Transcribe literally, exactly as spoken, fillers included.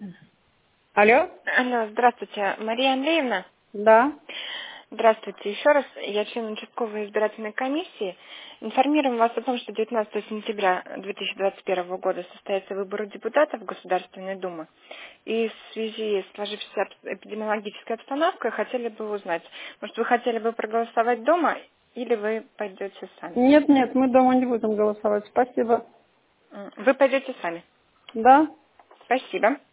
Алло? Алло, здравствуйте, Мария Андреевна. Да. Здравствуйте еще раз. Я член участковой избирательной комиссии. Информируем вас о том, что девятнадцатого сентября две тысячи двадцать первого года состоятся выборы депутатов Государственной Думы. И в связи с сложившейся эпидемиологической обстановкой хотели бы узнать, может, вы хотели бы проголосовать дома или вы пойдете сами? Нет, нет, мы дома не будем голосовать. Спасибо. М, Вы пойдете сами. Да. Спасибо.